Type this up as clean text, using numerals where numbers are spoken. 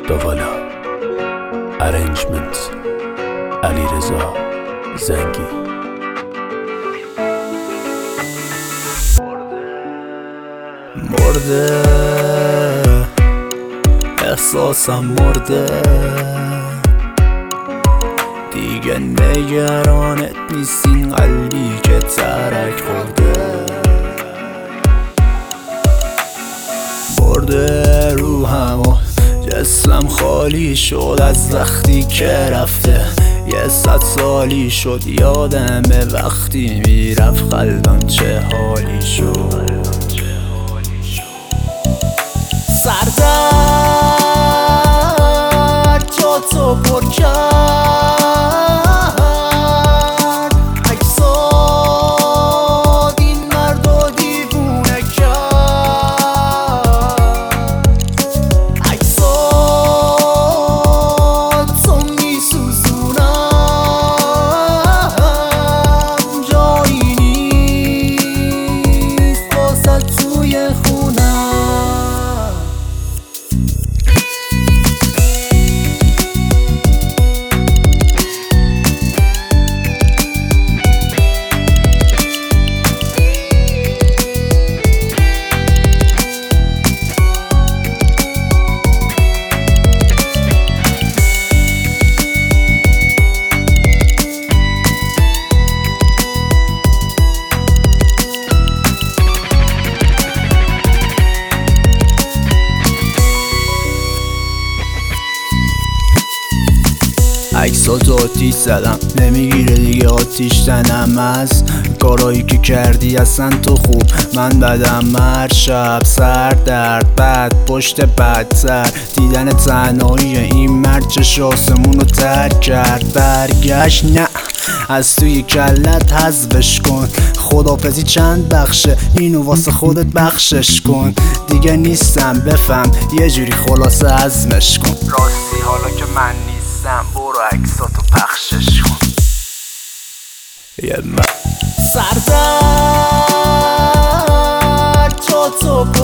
دووالا ارنجمنت علیرضا زنگی. مرده احساسم مرده، دیگه نگرانت نیست این قلبی که ترک خورده. برده روحمو جسمم خالی شد از وقتی که رفته. 100 سالی شد یادمه وقتی میرفت قلبم چه حالی شد. سردرد جا تو پر کرد، عکسات این مردو دیوونه کرد. عکسات تو میسوزونم، جایی نیست واسه توی خونم. عکساتو آتیش زدم، نمیگیره دیگه آتیش تنم از کارایی که کردی. اصلا تو خوب من بدم، هر شب سر درد بد پشت بدتر. دیدن تنهایی این مرد چش آسمونو ترک کرد. برگشت نه از توی کلت حذفش کن، خدافزی چند بخشه اینو واسه خودت بخشش کن. دیگه نیستم بفهم یه جوری خلاصه عزمش کن. راستی حالا که من نیستم برو عکساتو پخشش کن. سردرد جا تو